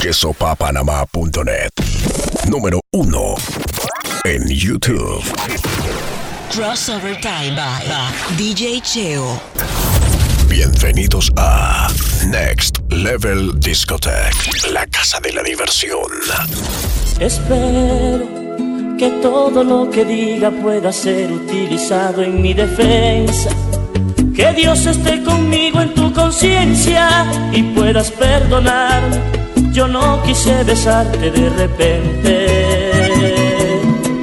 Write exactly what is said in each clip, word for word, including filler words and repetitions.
quesopapanamá punto net. Número uno en YouTube. Crossover Time by D J Cheo. Bienvenidos a Next Level Discotheque, la casa de la diversión. Espero que todo lo que diga pueda ser utilizado en mi defensa. Que Dios esté conmigo en tu conciencia y puedas perdonarme. Yo no quise besarte de repente.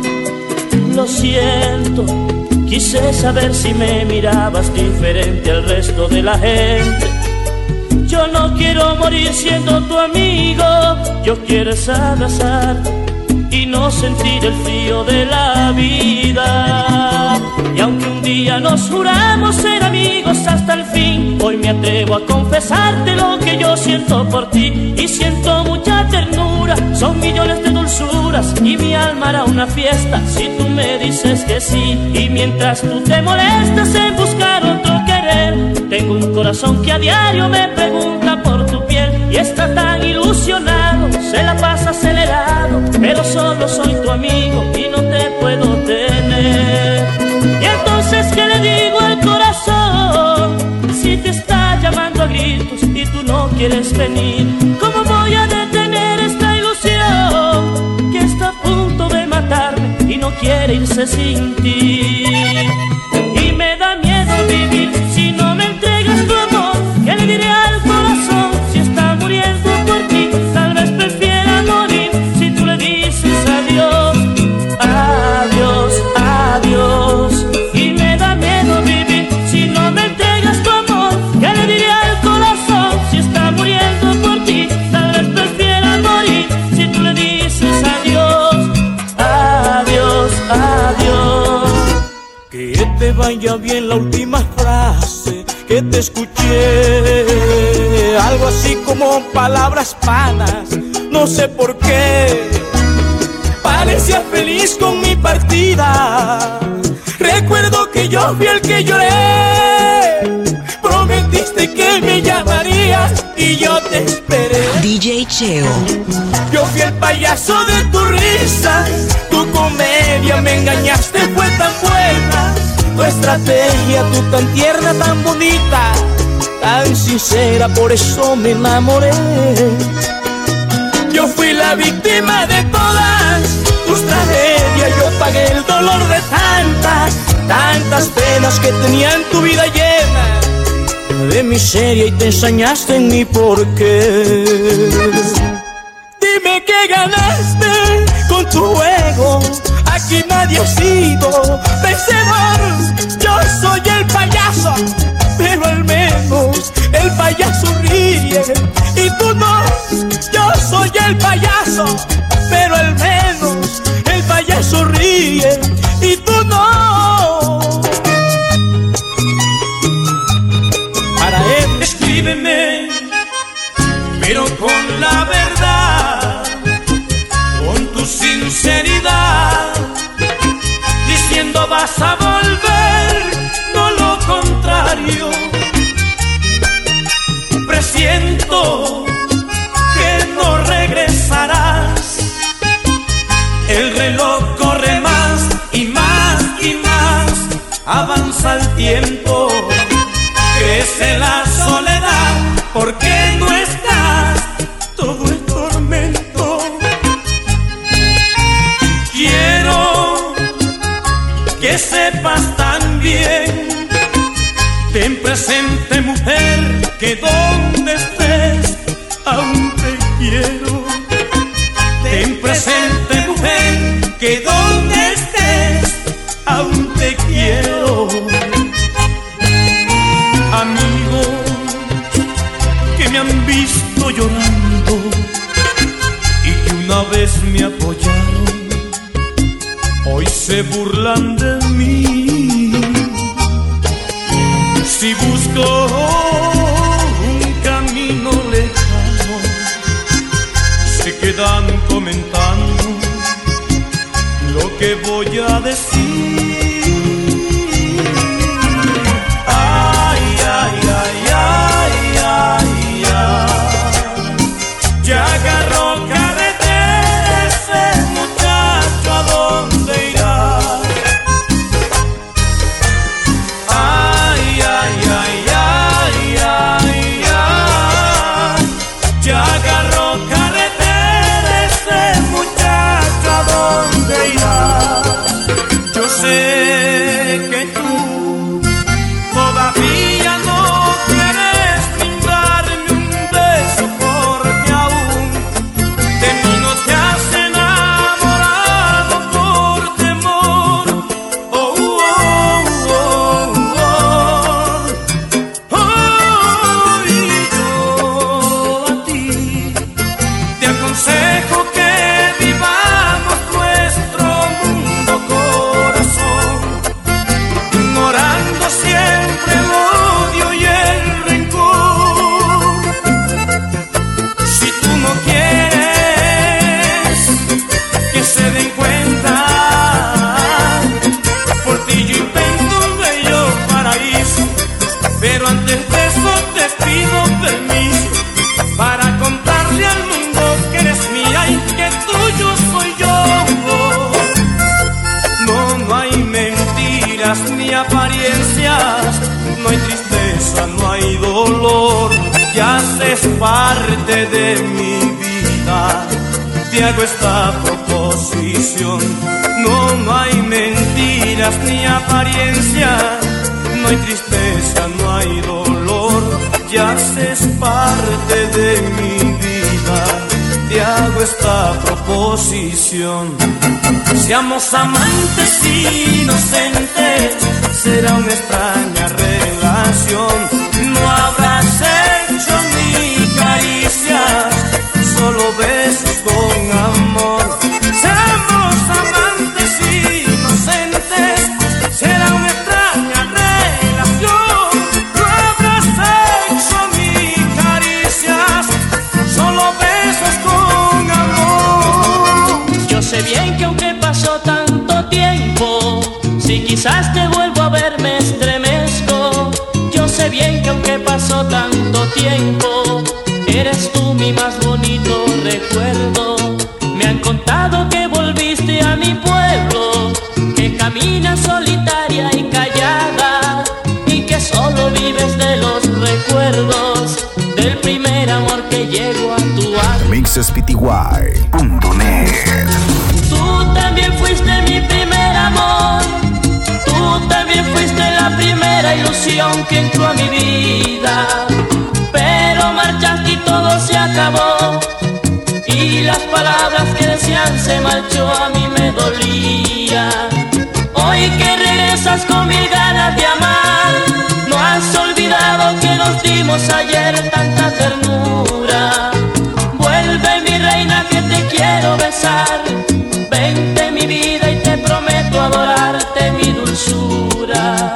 Lo siento, quise saber si me mirabas diferente al resto de la gente. Yo no quiero morir siendo tu amigo. Yo quiero es abrazarte y no sentir el frío de la vida. Y aunque un día nos juramos ser amigos hasta el fin, hoy me atrevo a confesarte lo que yo siento por ti. Y siento mucha ternura, son millones de dulzuras, y mi alma hará una fiesta si tú me dices que sí. Y mientras tú te molestas en buscar otro querer, tengo un corazón que a diario me pregunta por tu piel. Y está tan ilusionado, se la pasa acelerado, pero solo soy tu amigo y no te puedo tener. Y entonces, ¿qué le digo al corazón si te está llamando a gritos y tú no quieres venir? ¿Cómo voy a detener esta ilusión que está a punto de matarme y no quiere irse sin ti? Y me da miedo vivir si no me entregas tu amor. ¿Qué le diré al corazón si está muriendo por ti? Tal vez prefiera morir si tú le dices adiós, adiós, adiós. Y me da miedo vivir si no me entregas tu amor. ¿Qué le diré al corazón si está muriendo por ti? Tal vez prefiera morir si tú le dices adiós, adiós, adiós. Que te vaya bien la última frase que te escuché, algo así como palabras vanas, no sé por qué. Parecía feliz con mi partida, recuerdo que yo fui el que lloré. Prometiste que me llamarías y yo te esperé. D J Cheo. Yo fui el payaso de tu risa, tu comedia me engañaste, fue tan buena. Tu estrategia, tú tan tierna, tan bonita, tan sincera, por eso me enamoré. Yo fui la víctima de todas tus tragedias, yo pagué el dolor de tantas, tantas penas que tenían tu vida llena de miseria y te ensañaste en mi porqué. Dime qué ganaste con tu juego, aquí nadie ha sido vencedor. Yo soy el payaso, pero al menos el payaso ríe y tú no. Yo soy el payaso, pero al menos el payaso ríe y tú no. Para él escríbeme, pero con la verdad, con tu sinceridad, diciendo vas a volver, no lo contrario. Presiento que no regresarás, el reloj corre más y más y más, avanza el tiempo, crece la soledad, porque no estás, todo es tormento. Quiero que sepas también, ten presente mujer, que donde estés aún te quiero. Ten presente mujer, que donde estés aún te quiero. Amigos que me han visto llorando y que una vez me apoyaron, hoy se burlan de mí. Si busco un camino lejano, se quedan comentando lo que voy a decir. Ay, ay, ay, ay, ay, ay. Ya agarró Ya agarró carretera este muchacho, ¿a dónde irá? Yo sé que tú todavía no quieres brindarme un beso, porque aún de mí no te has enamorado por temor. Oh, oh, oh, oh, oh, oh. Y yo a ti te aconsejo que vivamos nuestro mundo, corazón, ignorando siempre el odio y el rencor. Si tú no quieres que se den cuenta, por ti yo invento un bello paraíso, pero antes de eso te pido permiso para contarle al mundo que eres mía y que tuyo soy yo. No, no hay mentiras ni apariencias, no hay tristeza, no hay dolor, ya haces parte de mi vida, te hago esta proposición. No, no hay mentiras ni apariencias, no hay tristeza, no hay dolor, ya haces parte de mi vida, te hago esta proposición. Seamos amantes inocentes, será una extraña relación. No habrá sexo ni caricias, solo besos con amor. Seamos amantes inocentes, será una extraña relación. No habrá sexo ni caricias, solo besos con amor. Yo sé bien que aunque pasó tanto tiempo, si quizás te vuelvo a ver me estremezco. Yo sé bien que aunque pasó tanto tiempo, eres tú mi más bonito recuerdo. Me han contado que volviste a mi pueblo, que caminas solitaria y callada, y que solo vives de los recuerdos del primer amor que llegó a tu alma. mixes p t y punto net. Tú también fuiste mi primer amor, tú también fuiste la primera ilusión que entró a mi vida, pero marchaste y todo se acabó, y las palabras que decían se marchó, a mí me dolía. Hoy que regresas con mil ganas de amar, no has olvidado que nos dimos ayer tanta ternura. Vuelve mi reina que te quiero besar, vente mi vida y te prometo adorarte, mi dulzura.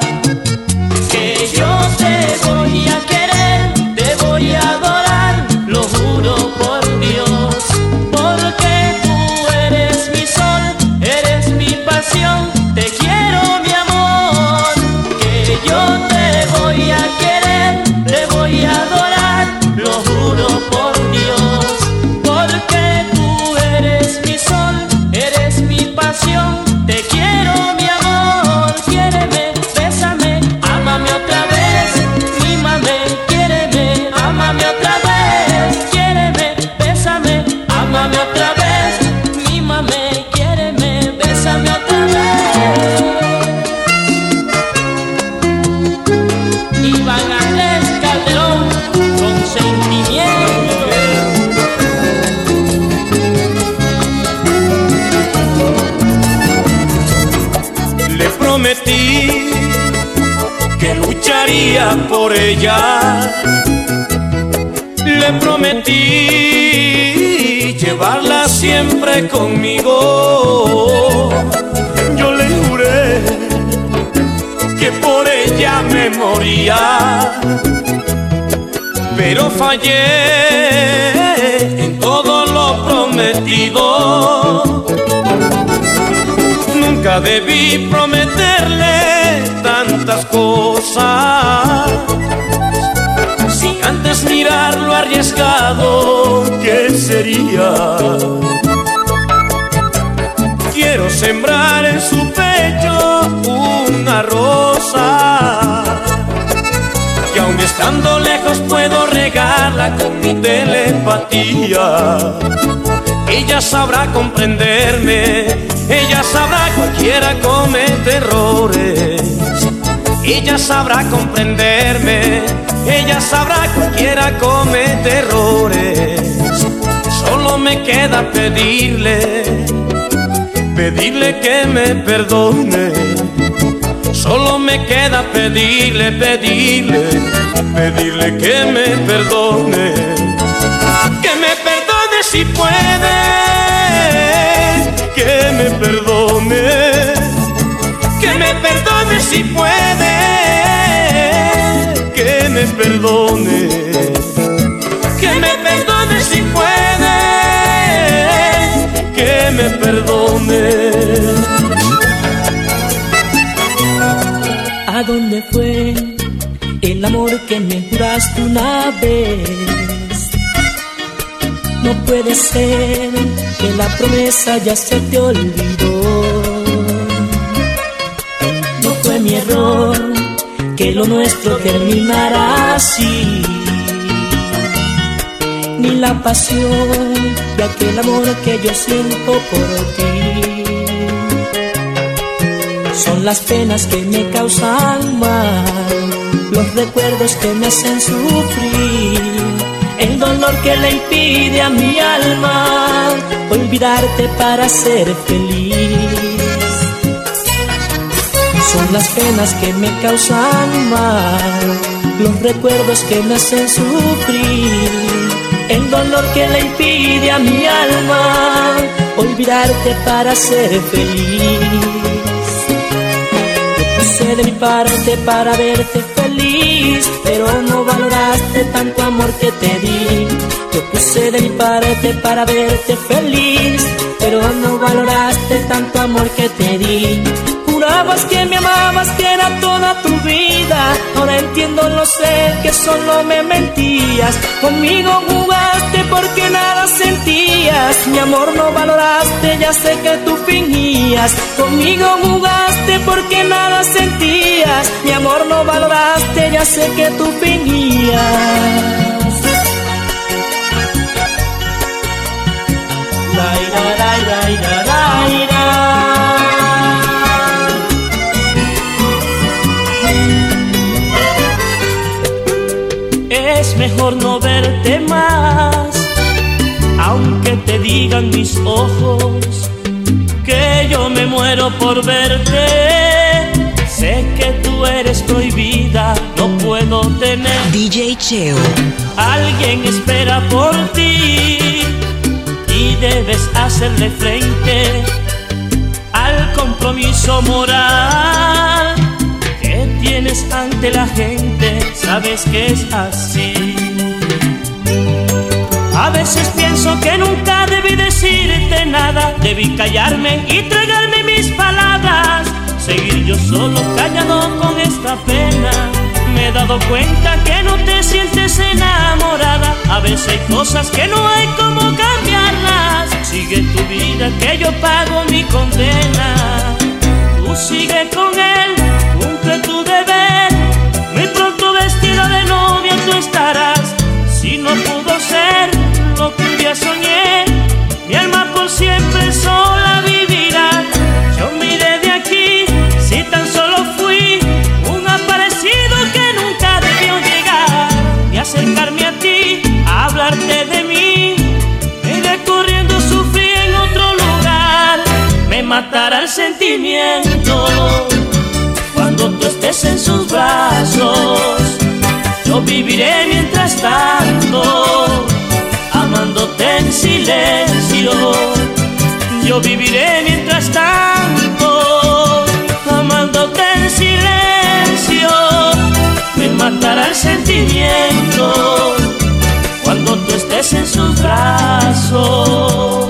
Que yo te voy a querer, te voy a adorar, lo juro por Dios, porque tú eres mi sol, eres mi pasión, te quiero mi amor. Que yo te voy a querer, te voy a adorar, lo juro por Dios, porque tú eres mi sol, eres mi pasión, te quiero mi amor. Quiéreme, bésame, ámame otra vez, mímame, quiéreme, ámame otra vez. Quiéreme, bésame, ámame otra vez, mímame, quiéreme, bésame otra vez. Iván Andrés Calderón, con sentimiento. Le prometí que lucharía por ella, le prometí llevarla siempre conmigo. Yo le juré que por ella me moría, pero fallé en todo lo prometido. Nunca debí prometerle tantas cosas sin antes mirar lo arriesgado que sería. Quiero sembrar en su pecho una rosa, que aun estando lejos puedo regarla con mi telepatía. empatía. Ella sabrá comprenderme, ella sabrá cualquiera comete errores. Ella sabrá comprenderme, ella sabrá cualquiera comete errores. Solo me queda pedirle, pedirle que me perdone. Solo me queda pedirle, pedirle, pedirle que me perdone. Que me perdone si puede, que me perdone. Que me perdone si puede, que me perdone. Que me perdone si puede, que me perdone. ¿A dónde fue el amor que me juraste una vez? No puede ser que la promesa ya se te olvidó. No fue mi error que lo nuestro terminara así, ni la pasión de aquel amor que yo siento por ti. Son las penas que me causan mal, los recuerdos que me hacen sufrir, el dolor que le impide a mi alma olvidarte para ser feliz. Son las penas que me causan mal, los recuerdos que me hacen sufrir, el dolor que le impide a mi alma olvidarte para ser feliz. Puse de mi parte para verte feliz, pero no valoraste tanto amor que te di. Yo puse de mi parte para verte feliz, pero no valoraste tanto amor que te di. Jurabas que me amabas, que era toda tu vida. Ahora entiendo, lo sé, que solo me mentías. Conmigo jugaste porque nada sentías. Mi amor no valoraste, ya sé que tú fingías. Conmigo jugaste porque nada sentías. Mi amor no valoraste, ya sé que tú fingías. La ira, la ira, ira, la ira. Es mejor no verte más, aunque te digan mis ojos que yo me muero por verte. Sé que tú eres prohibida, no puedo tener. D J Cheo. Alguien espera por ti y debes hacerle frente al compromiso moral que tienes ante la gente. Sabes que es así. A veces pienso que nunca debí decirte nada. Debí callarme y tragarme mis palabras, seguir yo solo callado con esta pena. Me he dado cuenta que no te sientes enamorada. A veces hay cosas que no hay cómo cambiarlas. Sigue tu vida que yo pago mi condena. Tú sigue con él, cumple tu deber. Muy pronto vestida de novia tú estarás. Si no pudo ser lo que un día soñé, mi alma por siempre sola vivirá. Yo miré de aquí, si tan solo fui un aparecido que nunca debió llegar. Y acercarme a ti, a hablarte de mí, y de corriendo sufrí en otro lugar. Me matará el sentimiento cuando tú estés en sus brazos. Yo viviré mientras tanto, amándote en silencio. Yo viviré mientras tanto, amándote en silencio. Me matará el sentimiento cuando tú estés en sus brazos.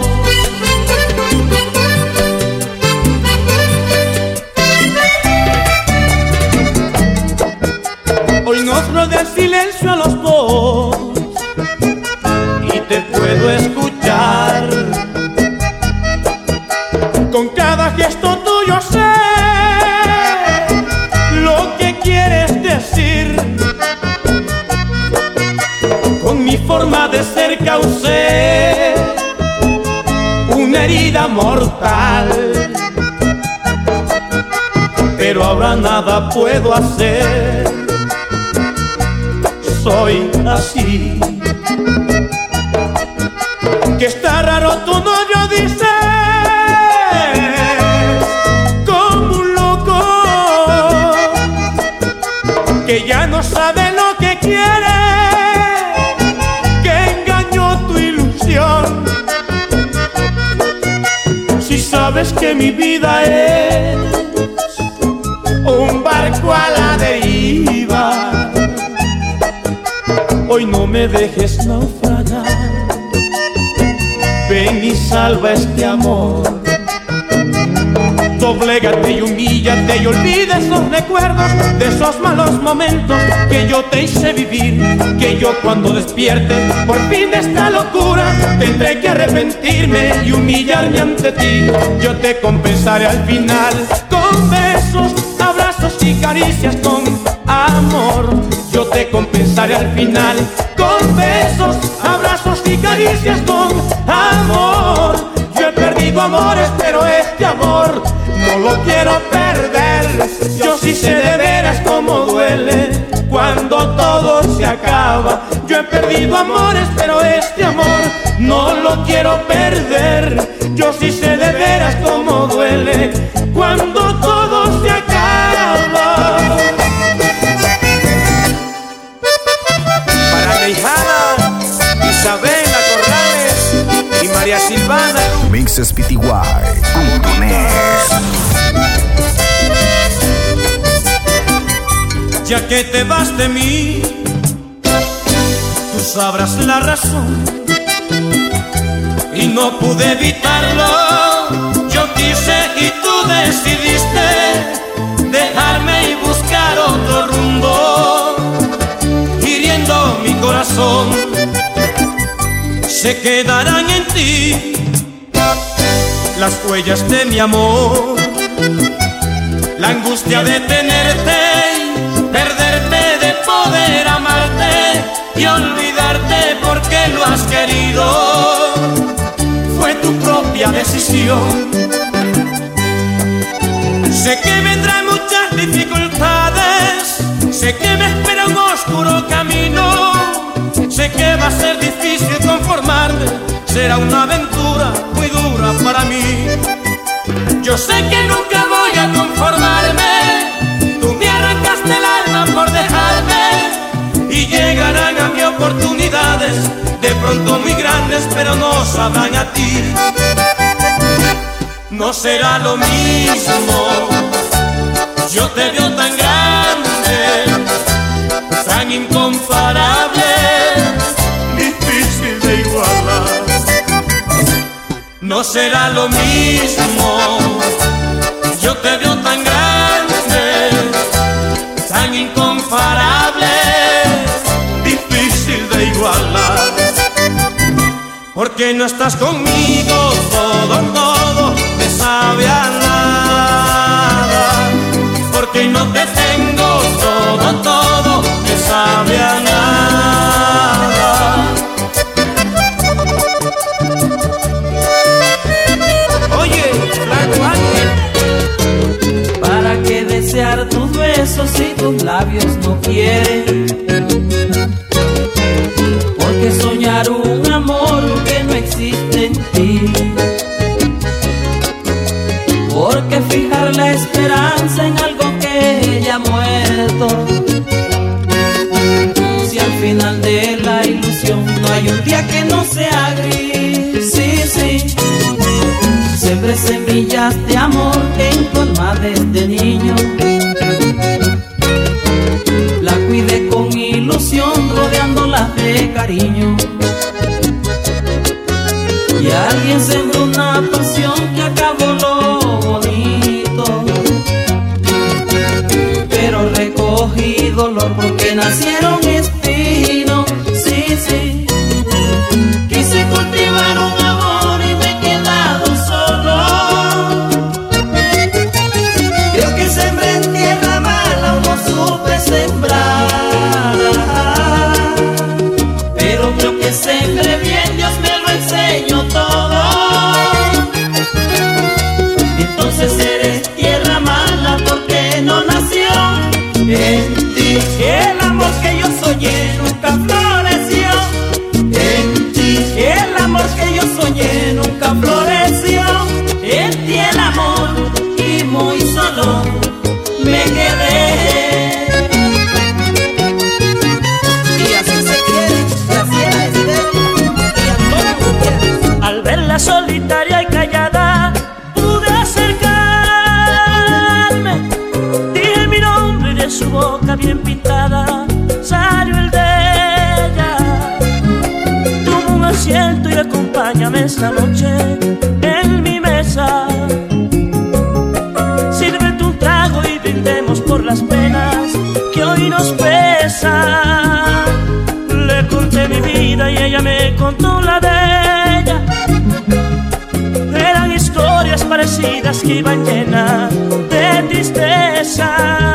Hoy nos rodea el silencio a los dos y te puedo escuchar. Con cada gesto tuyo sé lo que quieres decir. Con mi forma de ser causé una herida mortal, pero ahora nada puedo hacer. Soy así. Que está raro tu novio, dice, como un loco, que ya no sabe lo que quiere, que engañó tu ilusión. Si sabes que mi vida es un barco a la deriva, hoy no me dejes naufragar. Ven y salva este amor. Doblégate y humíllate y olvida esos recuerdos de esos malos momentos que yo te hice vivir. Que yo cuando despierte por fin de esta locura tendré que arrepentirme y humillarme ante ti. Yo te compensaré al final con besos, abrazos y caricias con amor. Yo te compensaré al final con besos, abrazos y caricias con amor. Yo he perdido amores, pero este amor no lo quiero perder. Yo sí sé de veras cómo duele cuando todo se acaba. Yo he perdido amores, pero este amor no lo quiero perder. Yo sí sé de veras cómo duele cuando todo se acaba. Para mi hijana Isabela Corrales y María Silvana Mixes P T Y punto net. Ya que te vas de mí, tú sabrás la razón, y no pude evitarlo. Yo quise y tú decidiste dejarme y buscar otro rumbo, hiriendo mi corazón. Se quedarán en ti las huellas de mi amor, la angustia de tenerte, perderte, de poder amarte y olvidarte porque lo has querido. Fue tu propia decisión. Sé que vendrán muchas dificultades, sé que me espera un oscuro camino, sé que va a ser difícil conformarme, será una aventura muy dura para mí. Yo sé que nunca voy a conformarme, tú me arrancaste el alma por dejarme, y llegarán a mí oportunidades, de pronto muy grandes, pero no sabrán a ti. No será lo mismo, yo te veo tan grande, tan incomparable, difícil de igualar. No será lo mismo, yo te veo tan grande, tan incomparable, difícil de igualar. Porque no estás conmigo, todo, todo me sabe a nada. Porque no te tengo, todo, todo me sabe a nada. Oye, Blanco Ángel, ¿para qué desear tus besos si tus labios no quieren? Porque soñar un amor que no existe en ti, porque fijar la esperanza en algo que ya ha muerto. Si al final de la ilusión no hay un día que no sea gris, sí, sí. Siempre semillas de amor en tu alma desde niño, la cuidé con ilusión rodeándola de cariño. Y alguien sembró una pasión que acabó lo bonito, pero recogí dolor porque nacieron espinos, sí, sí. Quise cultivar un amor y me he quedado solo. Creo que sembré en tierra mala o no supe sembrar, pero creo que sembré bien solitaria y callada pude acercarme. Dije mi nombre y de su boca bien pintada salió el de ella. Toma un asiento y acompáñame esta noche en mi mesa. Sírvete un trago y brindemos por las penas que hoy nos pesan. Le conté mi vida y ella me contó la de ella. Eran historias parecidas que iban llenas de tristeza.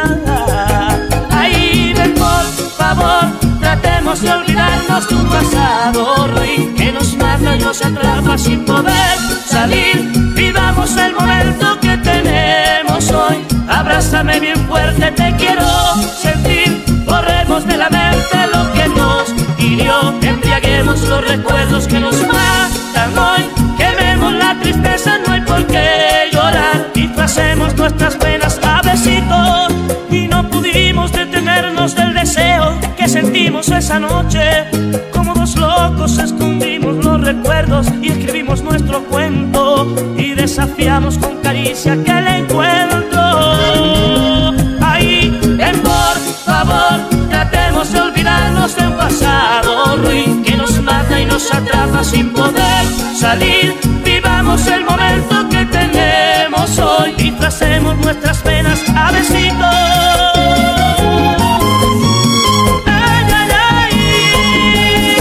Ay, ven por favor, tratemos de olvidarnos de un pasado ruin que nos mata y nos atrapa sin poder salir. Vivamos el momento que tenemos hoy. Abrázame bien fuerte, te quiero sentir. Borremos de la mente lo que nos hirió. Embriaguemos los recuerdos que nos matan hoy. Quememos la tristeza, no hay por qué llorar. Disfracemos nuestras penas a besitos. Y no pudimos detenernos del deseo que sentimos esa noche. Como dos locos escondimos los recuerdos y escribimos nuestro cuento. Y desafiamos con caricia aquel encuentro. Ahí, ven por favor, tratemos de olvidarnos de un pasado ruin que nos mata y nos atrapa sin poder salir. Vivamos el momento que tenemos hoy. Disfracemos nuestras penas a besitos. Ay, ay, ay.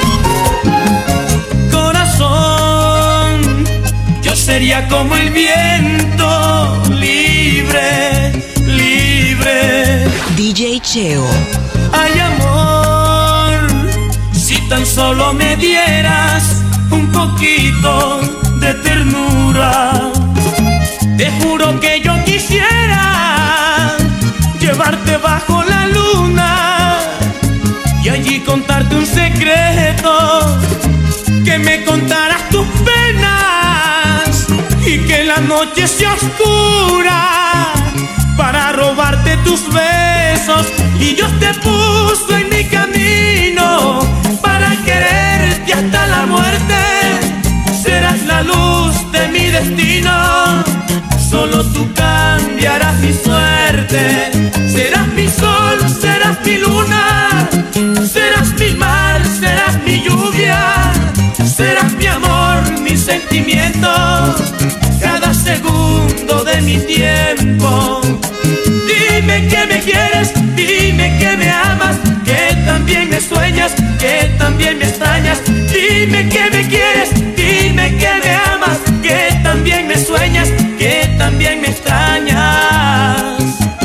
Corazón, yo sería como el viento, libre, libre. D J Cheo. Ay, amor, si tan solo me dieras un poquito de ternura, te juro que yo quisiera llevarte bajo la luna y allí contarte un secreto, que me contaras tus penas y que la noche sea oscura para robarte tus besos. Y Dios te puso en mi camino para quererte hasta la muerte. Serás la luz de mi destino, solo tú cambiarás mi suerte. Serás mi sol, serás mi luna, serás mi mar, serás mi lluvia, serás mi amor, mi sentimiento, cada segundo de mi tiempo. Dime que me quieres, dime que me amas, que también me sueñas, que también me extrañas. Dime que me quieres, dime que me amas, que también me sueñas, que también me extrañas.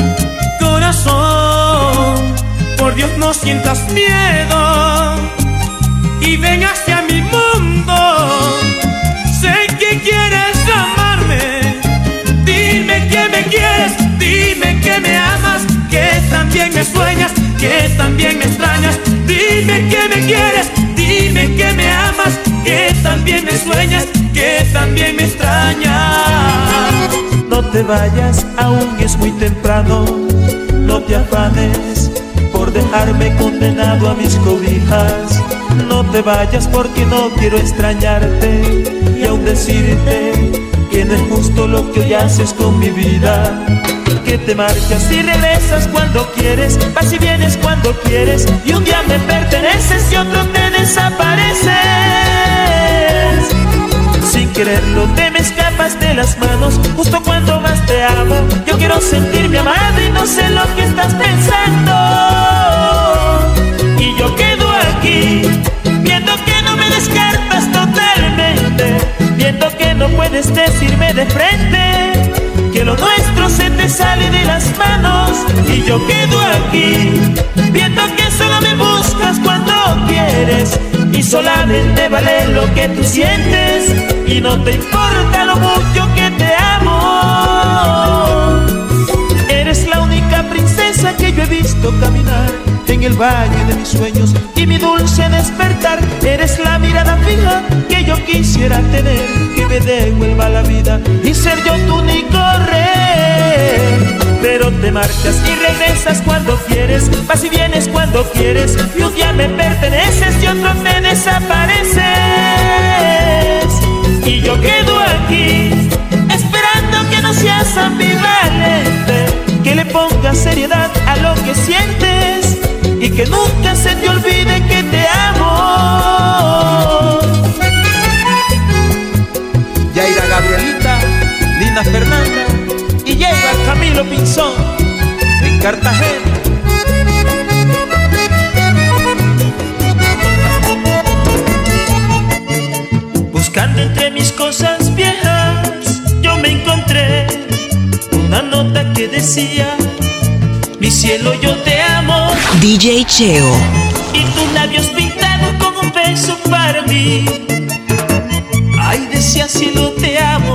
Corazón, por Dios no sientas miedo y ven hacia mi mundo. Sé que quieres amarme, dime que me quieres, dime que me amas, que también me sueñas, que también me extrañas. Dime que me quieres, dime que me amas, que también me sueñas, que también me extrañas. No te vayas, aún es muy temprano. No te afanes por dejarme condenado a mis cobijas. No te vayas porque no quiero extrañarte y aún decirte que no es justo lo que hoy haces con mi vida. Que te marchas y regresas cuando quieres, vas y vienes cuando quieres, y un día me perteneces y otro te desapareces. Sin quererlo te me escapas de las manos, justo cuando más te amo. Yo quiero sentirme amado y no sé lo que estás pensando. Y yo quedo aquí, viendo que no me descartas totalmente, viendo que no puedes decirme de frente que lo nuestro se te sale de las manos. Y yo quedo aquí, viendo que solo me buscas cuando quieres, y solamente vale lo que tú sientes, y no te importa lo mucho que te amo. Eres la única princesa que yo he visto caminar en el valle de mis sueños y mi dulce despertar. Eres la mirada fija que yo quisiera tener, que me devuelva la vida y ser yo tu único rey. Pero te marchas y regresas cuando quieres, vas y vienes cuando quieres, y un día me perteneces y otro te desapareces. Y yo pongas seriedad a lo que sientes y que nunca se te olvide que te amo. Yaira Gabrielita, Lina Fernanda y llega Camilo Pinzón en Cartagena. Buscando entre mis cosas viejas, yo me encontré una nota que decía: mi cielo, yo te amo. D J Cheo. Y tus labios pintados con un beso para mí. Ay, decía: cielo, te amo.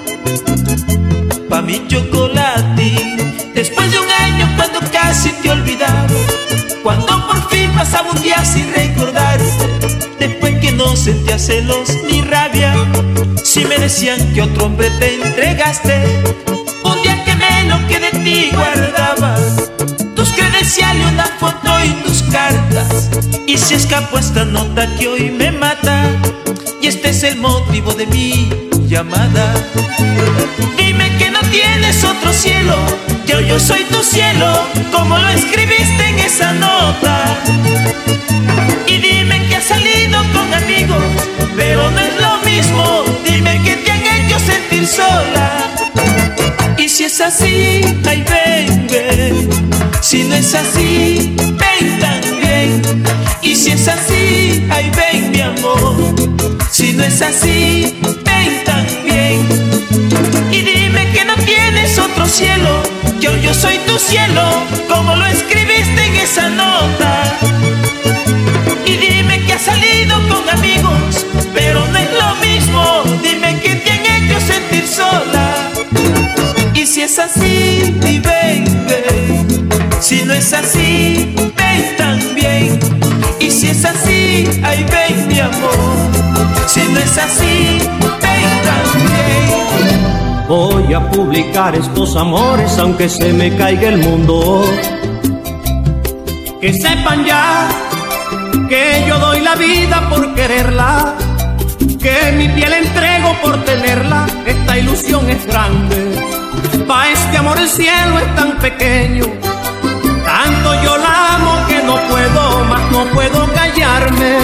Pa' mi chocolate. Después de un año, cuando casi te olvidaba, cuando por fin pasaba un día sin recordarte, después que no sentía celos ni rabia, si me decían que otro hombre te entregaste, un día que menos que de ti guardaba tus credenciales, una foto y tus cartas. Y si escapó esta nota que hoy me mata, y este es el motivo de mi llamada. Dime que no tienes otro cielo, yo, yo soy tu cielo, como lo escribiste en esa nota. Y dime que has salido con amigos, pero no es lo mismo. Dime que te han hecho sentir sola. Y si es así, ay, ven, ven. Si no es así, ven también. Y si es así, ay, ven, mi amor. Si no es así, ven también. Y dime que no tienes otro cielo, yo, yo soy tu cielo, como lo escribiste en esa nota. Y dime que has salido con amigos, pero no es lo mismo. Dime que te han hecho sentir sola. Y si es así, y ven, ven. Si no es así, ven también. Y si es así, ay, ven, mi amor. Si no es así, ven también. Voy a publicar estos amores aunque se me caiga el mundo. Que sepan ya que yo doy la vida por quererla, que mi piel entrego por tenerla. Esta ilusión es grande, pa' este amor el cielo es tan pequeño. Tanto yo la amo que no puedo más, no puedo callarme.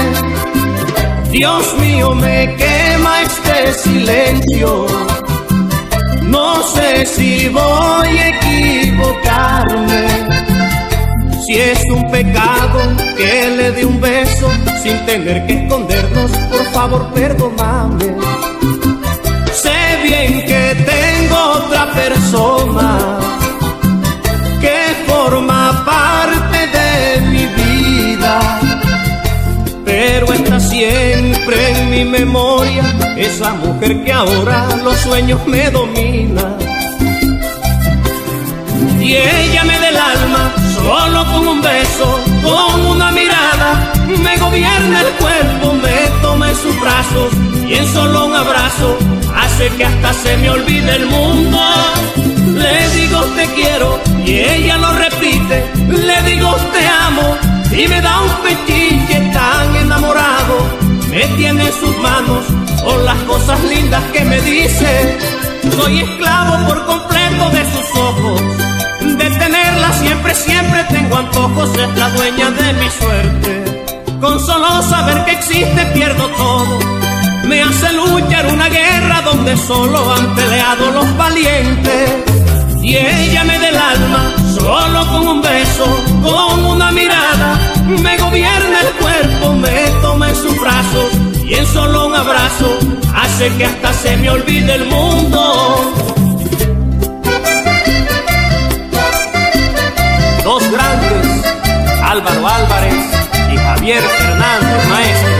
Dios mío, me quema este silencio. No sé si voy a equivocarme, si es un pecado que le dé un beso sin tener que escondernos. Por favor, perdóname. Sé bien que tengo otra persona que forma parte de mi vida, pero está siempre en mi memoria esa mujer que ahora los sueños me domina. Y ella me da el alma solo con un beso, con una mirada, me gobierna el cuerpo, me toma en sus brazos y en solo un abrazo hace que hasta se me olvide el mundo. Le digo te quiero y ella lo repite, le digo te amo y me da un pechiche tan enamorado. Me tiene en sus manos por las cosas lindas que me dice. Soy esclavo por completo de sus ojos, de tenerla siempre, siempre tengo antojos. Es la dueña de mi suerte, con solo saber que existe pierdo todo. Me hace luchar una guerra donde solo han peleado los valientes. Y ella me da el alma solo con un beso, con una mirada, me gobierna el cuerpo, me toma en sus brazos y en solo un abrazo hace que hasta se me olvide el mundo. Dos grandes, Álvaro Álvarez y Javier Fernández, maestro.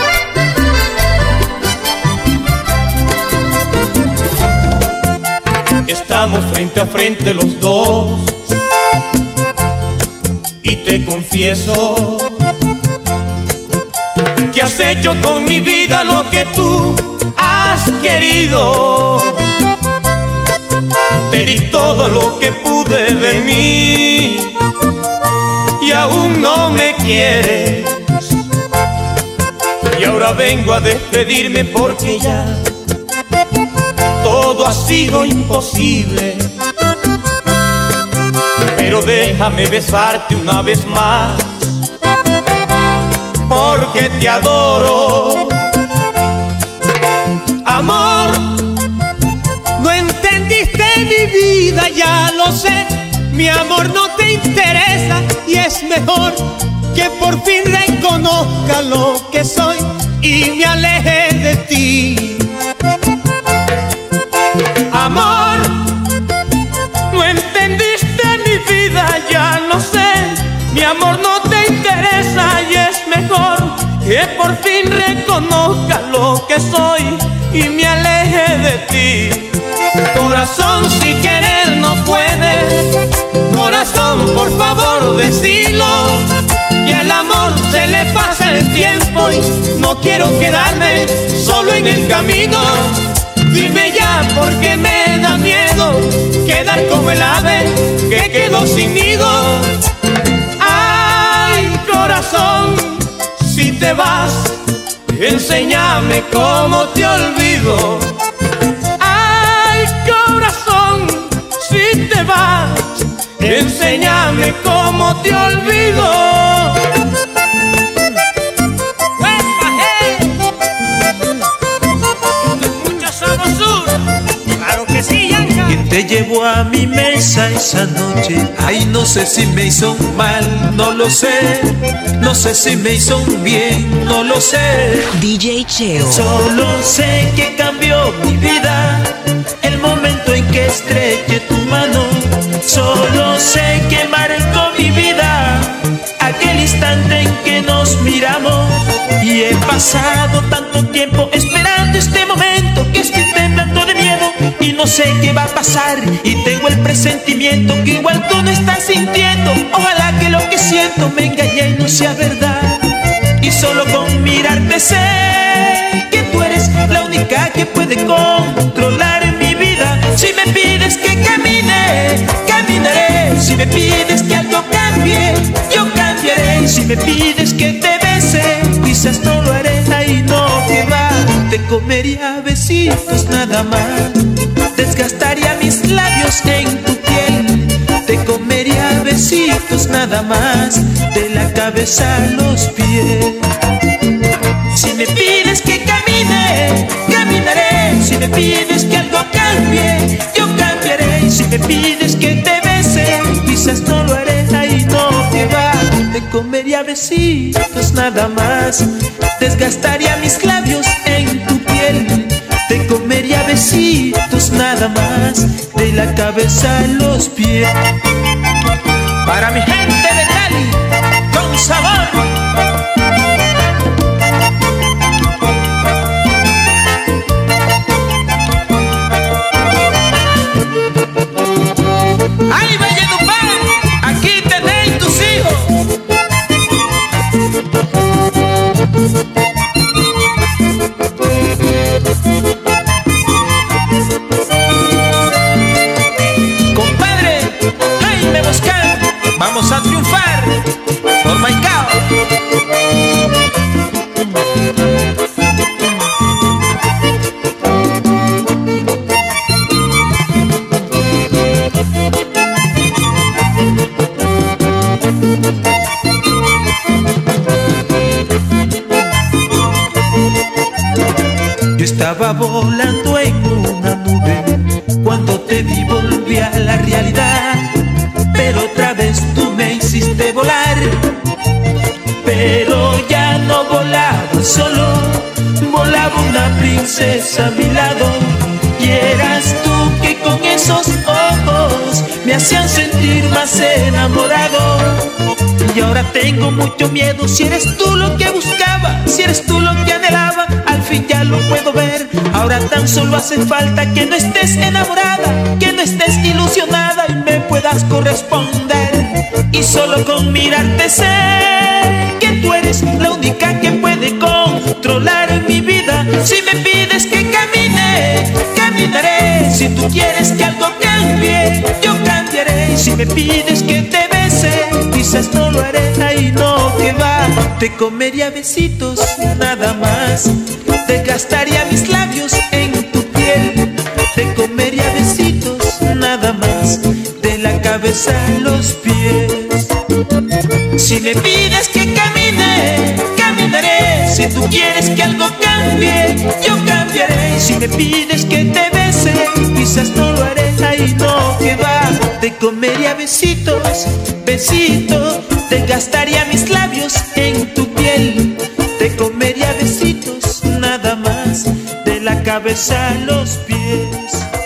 Estamos frente a frente los dos y te confieso que has hecho con mi vida lo que tú has querido. Te di todo lo que pude de mí y aún no me quieres. Y ahora vengo a despedirme porque ya todo ha sido imposible. pero déjame besarte una vez más, porque te adoro. Amor, no entendiste mi vida, ya lo sé. Mi amor no te interesa y es mejor que por fin reconozca lo que soy y me aleje de ti. Amor, no entendiste mi vida, ya lo sé. Mi amor no te interesa y es mejor que por fin reconozca lo que soy y me aleje de ti. Corazón, si querer no puedes, corazón, por favor decilo, que al amor se le pasa el tiempo y no quiero quedarme solo en el camino. Dime ya porque me da miedo quedar como el ave que quedó sin nido. Ay, corazón, si te vas, enséñame cómo te olvido. Ay, corazón, si te vas, enséñame cómo te olvido. Claro que sí, Yanka. ¿Quién te llevó a mi mesa esa noche? Ay, no sé si me hizo un mal, no lo sé. No sé si me hizo un bien, no lo sé. D J Cheo. Solo sé que cambió mi vida el momento en que estreché tu mano. Solo sé que marcó mi vida aquel instante en que nos miramos. Y he pasado tanto tiempo esperando este momento que estoy temblando de miedo y no sé qué va a pasar. Y tengo el presentimiento que igual tú no estás sintiendo. Ojalá que lo que siento me engañe y no sea verdad. Y solo con mirarte sé que tú eres la única que puede controlar mi vida. Si me pides que camine, caminaré. Si me pides que algo cambie, yo cambiaré. Si me pides que te bese, quizás no lo haré. Ahí no te va, te comería besitos nada más. Desgastaría mis labios en tu piel. Te comería besitos nada más, de la cabeza a los pies. Si me pides que camine, caminaré. Si me pides que algo cambie, yo cambiaré. Y si me pides que te bese, quizás no lo haré. Ahí no te va, te comería besitos nada más. Desgastaría mis labios en tu piel. Te comería besitos nada más, de la cabeza a los pies. Para mi gente de Cali, con sabor. ¡Ay, Valledupar! Aquí tenéis tus hijos. Compadre Jaime Boscan, vamos a triunfar por Maicao. Yo estaba volando en una nube, cuando te vi volví a la realidad. Pero otra vez tú me hiciste volar, pero ya no volaba solo, volaba una princesa a mi lado. Y eras tú que con esos ojos me hacían sentir más enamorado. Y ahora tengo mucho miedo, si eres tú lo que buscaba, si eres tú lo que anhelaba, al fin ya lo puedo ver. Ahora tan solo hace falta que no estés enamorada, que no estés ilusionada y me puedas corresponder. Y solo con mirarte sé que tú eres la única que puede controlar mi vida. Si me pides que camine, caminaré. Si tú quieres que algo cambie, yo cambiaré. Si me pides que te bese, quizás no lo haré. Ahí no, que va, te comería besitos nada más. Desgastaría mis labios en tu piel. Te comería besitos nada más, de la cabeza cabeza a los pies. Si me pides que camine, caminaré. Si tú quieres que algo cambie, yo cambiaré. Si me pides que te bese, quizás no lo haré. Ay, no, que va. Te comería besitos, besitos. Te gastaría mis labios en tu piel. Te comería besitos, nada más, de la cabeza a los pies.